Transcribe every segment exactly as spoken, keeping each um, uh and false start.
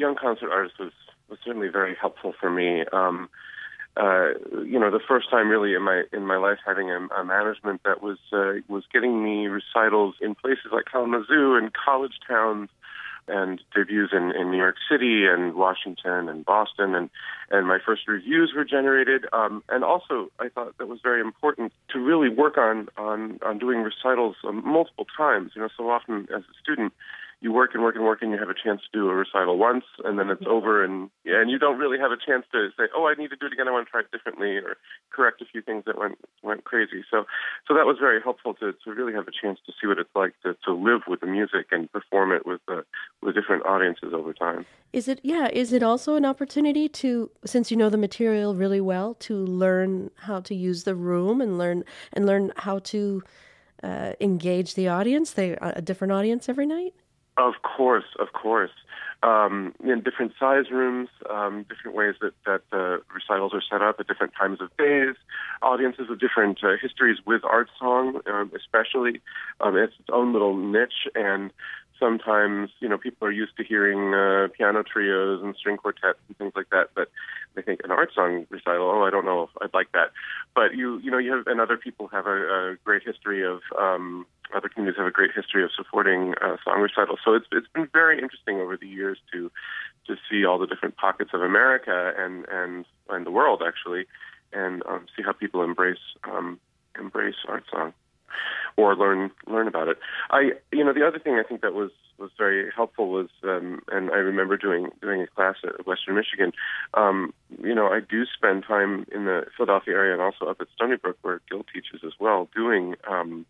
young concert artist was, was certainly very helpful for me. Um, uh, you know, the first time really in my in my life having a, a management that was uh, was getting me recitals in places like Kalamazoo and college towns, and debuts in, in New York City and Washington and Boston, and, and my first reviews were generated. Um, and also, I thought that was very important to really work on on, on doing recitals um, multiple times. You know, so often as a student, you work and work and work, and you have a chance to do a recital once, and then it's over, and yeah, and you don't really have a chance to say, oh, I need to do it again. I want to try it differently, or correct a few things that went went crazy. So, so that was very helpful to, to really have a chance to see what it's like to, to live with the music and perform it with the with different audiences over time. Is it yeah? Is it also an opportunity to, since you know the material really well, to learn how to use the room and learn and learn how to uh, engage the audience? They a different audience every night. Of course, of course. Um, in different size rooms, um, different ways that, that uh, recitals are set up at different times of days, audiences with different uh, histories with art song, um, especially. Um, it's its own little niche, and sometimes, you know, people are used to hearing uh, piano trios and string quartets and things like that, but they think an art song recital, oh, I don't know if I'd like that. But you, you know, you have, and other people have a, a great history of, um, other communities have a great history of supporting uh, song recitals. So it's it's been very interesting over the years to to see all the different pockets of America and and, and the world actually, and um, see how people embrace um, embrace art song or learn learn about it. I you know the other thing I think that was was very helpful was um, and I remember doing doing a class at Western Michigan. Um, you know I do spend time in the Philadelphia area and also up at Stony Brook where Gil teaches as well, doing um,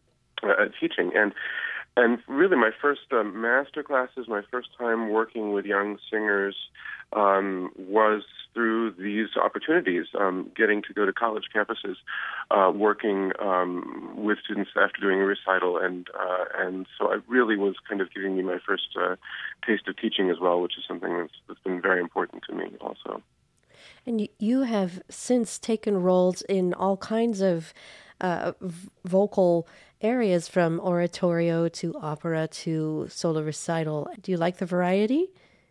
uh, teaching and. And really, my first um, master classes, my first time working with young singers, um, was through these opportunities, um, getting to go to college campuses, uh, working um, with students after doing a recital, and uh, and so I really was kind of giving me my first uh, taste of teaching as well, which is something that's, that's been very important to me also. And you have since taken roles in all kinds of uh, v- vocal areas, from oratorio to opera to solo recital. Do you like the variety?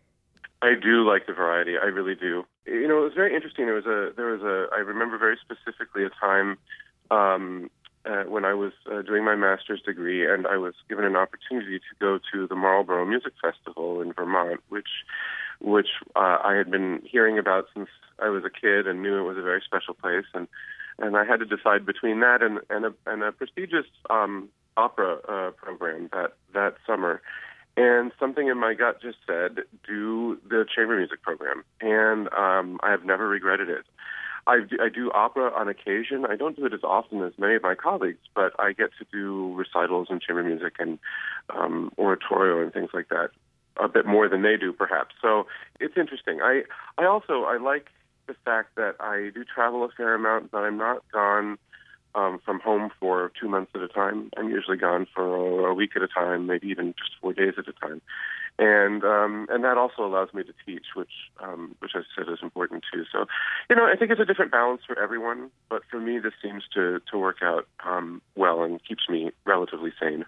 I do like the variety. I really do. You know, it was very interesting. There was a, there was a. I remember very specifically a time um, uh, when I was uh, doing my master's degree, and I was given an opportunity to go to the Marlborough Music Festival in Vermont, which, which uh, I had been hearing about since I was a kid and knew it was a very special place, and and I had to decide between that and and a, and a prestigious um, opera uh, program that that summer. And something in my gut just said, do the chamber music program. And um, I have never regretted it. I, I do opera on occasion. I don't do it as often as many of my colleagues, but I get to do recitals and chamber music and um, oratorio and things like that a bit more than they do, perhaps. So it's interesting. I, I also, I like the fact that I do travel a fair amount, but I'm not gone Um, from home for two months at a time. I'm usually gone for a week at a time, maybe even just four days at a time, and um, and that also allows me to teach, which um, which I said is important too. So, you know, I think it's a different balance for everyone, but for me, this seems to to work out um, well and keeps me relatively sane.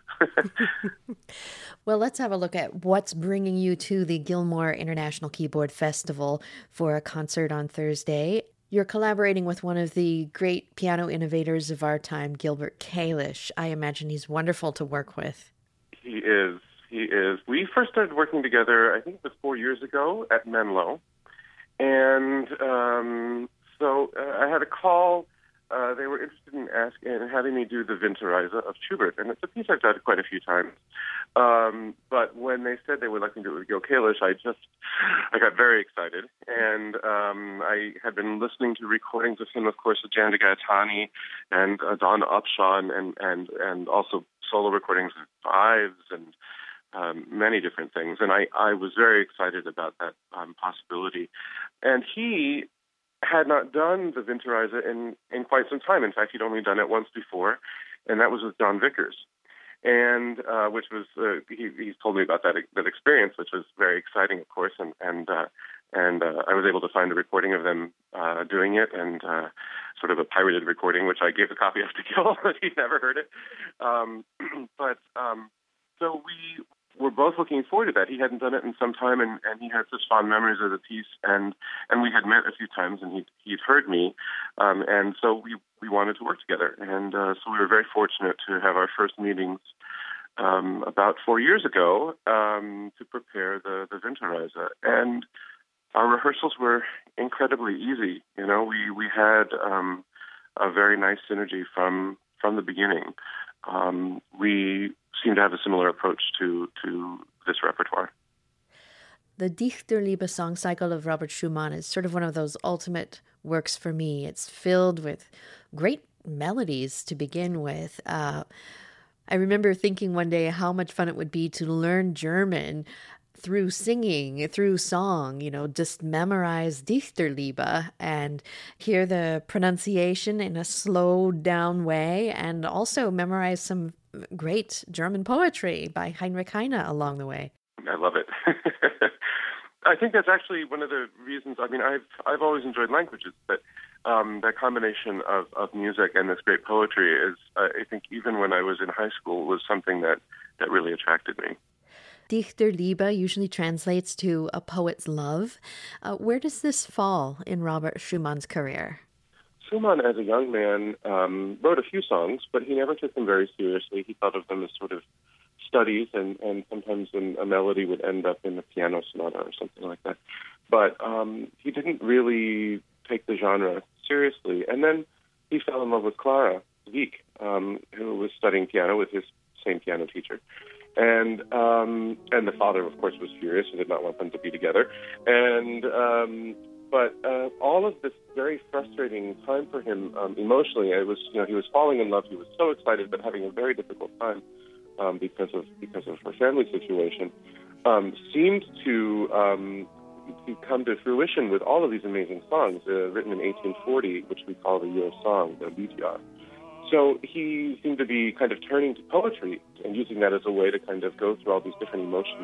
Well, let's have a look at what's bringing you to the Gilmore International Keyboard Festival for a concert on Thursday. You're collaborating with one of the great piano innovators of our time, Gilbert Kalish. I imagine he's wonderful to work with. He is. He is. We first started working together, I think it was four years ago at Menlo. And um, so uh, I had a call. Uh, they were interested in asking in having me do the Winterreise of Schubert. And it's a piece I've done quite a few times. Um, but when they said they would like me to do it with Gil Kalish, I just, I got very excited. And um, I had been listening to recordings of him, of course, with Jan de Gaetani and uh, Don Upshaw, and, and, and also solo recordings of Ives and um, many different things. And I, I was very excited about that um, possibility. And he had not done the Winterreise in, in quite some time. In fact, he'd only done it once before, and that was with Don Vickers. And uh, which was uh, he, he's told me about that that experience, which was very exciting, of course. And and uh, and uh, I was able to find a recording of them uh, doing it, and uh, sort of a pirated recording, which I gave a copy of to Gil, but he never heard it. Um, but um, so we were both looking forward to that. He hadn't done it in some time, and, and he had such fond memories of the piece, and and we had met a few times, and he he'd heard me, um, and so we we wanted to work together, and uh, so we were very fortunate to have our first meetings um, about four years ago um, to prepare the the Winterreise, and our rehearsals were incredibly easy. You know, we we had um, a very nice synergy from from the beginning. Um, we seem to have a similar approach to, to this repertoire. The Dichterliebe song cycle of Robert Schumann is sort of one of those ultimate works for me. It's filled with great melodies to begin with. Uh, I remember thinking one day how much fun it would be to learn German through singing, through song, you know, just memorize Dichterliebe and hear the pronunciation in a slowed down way, and also memorize some great German poetry by Heinrich Heine along the way. I love it. I think that's actually one of the reasons. I mean, I've I've always enjoyed languages, but um, that combination of, of music and this great poetry is, uh, I think, even when I was in high school, was something that, that really attracted me. Dichterliebe usually translates to a poet's love. Uh, where does this fall in Robert Schumann's career? Schumann, as a young man, um, wrote a few songs, but he never took them very seriously. He thought of them as sort of studies, and, and sometimes an, a melody would end up in a piano sonata or something like that. But um, he didn't really take the genre seriously. And then he fell in love with Clara Wieck, um, who was studying piano with his same piano teacher. And um, and the father, of course, was furious and did not want them to be together. And um, but uh, all of this very frustrating time for him um, emotionally. It was, you know, he was falling in love. He was so excited, but having a very difficult time um, because of because of her family situation. Um, seemed to um, to come to fruition with all of these amazing songs uh, written in eighteen forty, which we call the Year of Song, the Liedjahr. So he seemed to be kind of turning to poetry and using that as a way to kind of go through all these different emotions.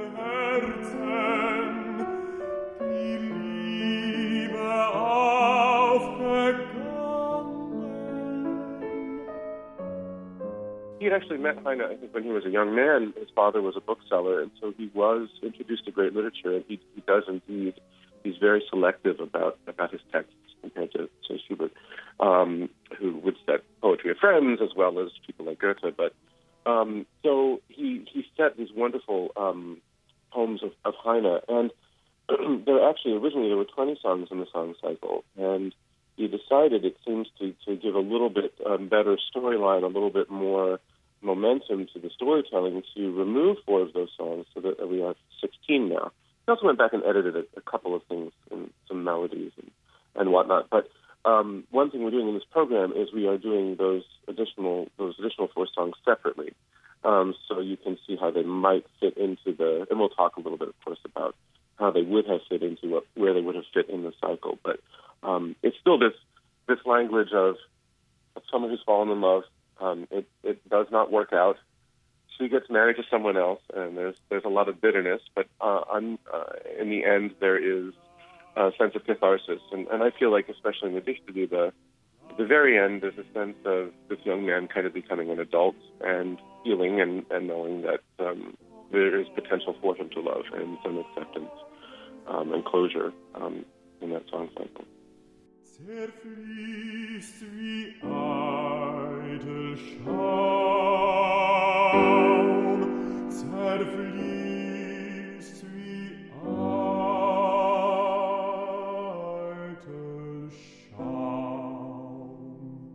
He had actually met Heine, I think, when he was a young man. His father was a bookseller, and so he was introduced to great literature, and he, he does indeed. He's very selective about, about his texts compared to, say, Schubert, um, who would set poetry of friends as well as people like Goethe. But um, so he he set these wonderful um, poems of, of Heine, and there actually originally there were twenty songs in the song cycle, and he decided, it seems, to to give a little bit um, better storyline, a little bit more momentum to the storytelling, to remove four of those songs so that we have sixteen now. He also went back and edited a, a couple of things, and some melodies and, and whatnot. But um, one thing we're doing in this program is we are doing those additional those additional four songs separately, um, so you can see how they might fit into the. And we'll talk a little bit, of course, about how they would have fit into what, where they would have fit in the cycle. But um, it's still this this language of, of someone who's fallen in love. Um, it it does not work out. She gets married to someone else, and there's there's a lot of bitterness. But uh, on, uh, in the end, there is a sense of catharsis, and, and I feel like, especially in the Dichterliebe, at the very end, there's a sense of this young man kind of becoming an adult and feeling and, and knowing that um, there is potential for him to love and some acceptance um, and closure um, in that song cycle. Zerfließt wie eitel Schaum, zerfließt wie eitel Schaum.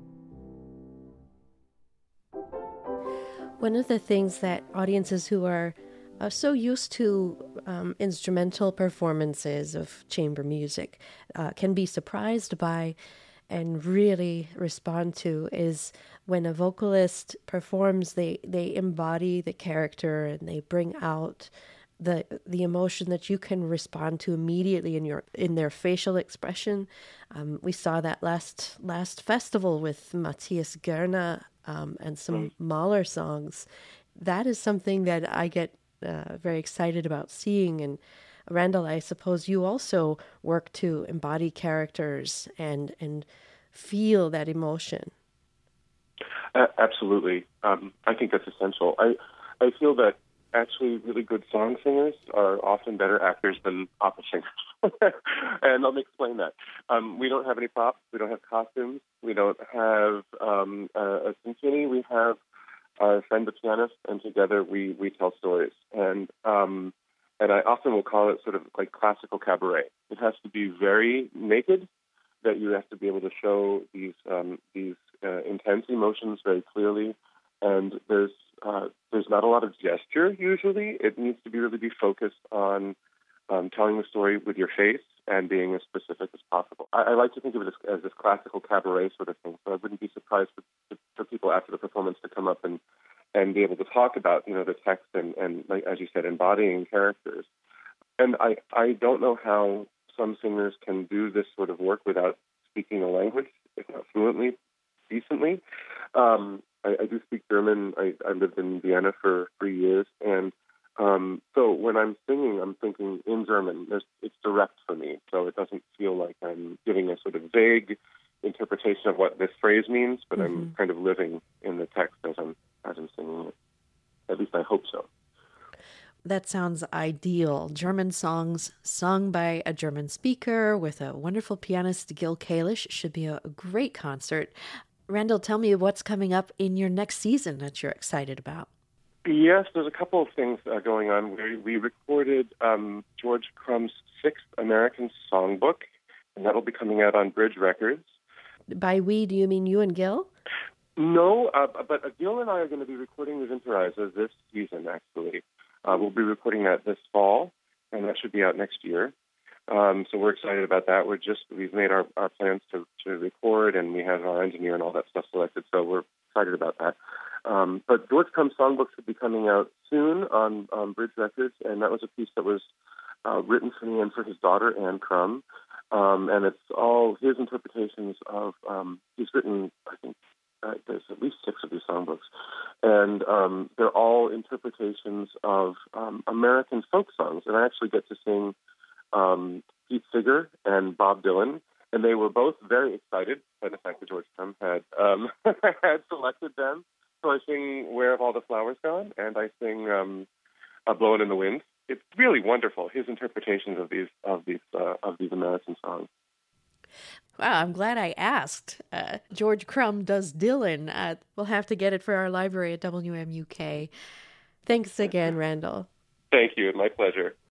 One of the things that audiences who are uh, so used to um, instrumental performances of chamber music uh, can be surprised by and really respond to is when a vocalist performs, they, they embody the character and they bring out the the emotion that you can respond to immediately in your in their facial expression. Um, we saw that last last festival with Matthias Görner um, and some Mahler songs. That is something that I get uh, very excited about seeing. And Randall, I suppose you also work to embody characters and and feel that emotion. Uh, absolutely. Um, I think that's essential. I I feel that actually really good song singers are often better actors than opera singers. And let me explain that. Um, we don't have any props. We don't have costumes. We don't have um, a, a symphony. We have our friend the pianist, and together we, we tell stories. And um, and I often will call it sort of like classical cabaret. It has to be very naked, that you have to be able to show these um, these uh, intense emotions very clearly. And there's uh, there's not a lot of gesture usually. It needs to be really be focused on um, telling the story with your face and being as specific as possible. I, I like to think of it as, as this classical cabaret sort of thing. So I wouldn't be surprised for, for people after the performance to come up and, and be able to talk about, you know, the text and, and like, as you said, embodying characters. And I, I don't know how some singers can do this sort of work without speaking a language, if not fluently, decently. Um, I, I do speak German. I, I lived in Vienna for three years, and um, so when I'm singing, I'm thinking in German. There's, it's direct for me, so it doesn't feel like I'm giving a sort of vague interpretation of what this phrase means, but mm-hmm. I'm kind of living in the text as I'm as I'm singing it. At least I hope so. That sounds ideal. German songs sung by a German speaker with a wonderful pianist, Gil Kalish, should be a great concert. Randall, tell me what's coming up in your next season that you're excited about. Yes, there's a couple of things uh, going on. We, we recorded um, George Crumb's sixth American songbook, and that'll be coming out on Bridge Records. By we, do you mean you and Gil? No, uh, but uh, Gil and I are going to be recording the Winterreise this season, actually. Uh, we'll be recording that this fall, and that should be out next year. Um, so we're excited about that. We're just we've made our, our plans to, to record, and we have our engineer and all that stuff selected. So we're excited about that. Um, but George Crumb's songbook should be coming out soon on, on Bridge Records, and that was a piece that was uh, written for me and for his daughter Anne Crumb, um, and it's all his interpretations of. Um, he's written, I think, uh, there's at least six of these songbooks, and um, they're all interpretations of um, American folk songs. And I actually get to sing um, Pete Seeger and Bob Dylan, and they were both very excited by the fact that George Crumb had um, had selected them. So I sing "Where Have All the Flowers Gone?" and I sing um, uh, "Blowin' in the Wind." It's really wonderful, his interpretations of these of these uh, of these American songs. Wow, I'm glad I asked. Uh, George Crumb does Dylan. Uh, we'll have to get it for our library at W M U K. Thanks again, Randall. Thank you. My pleasure.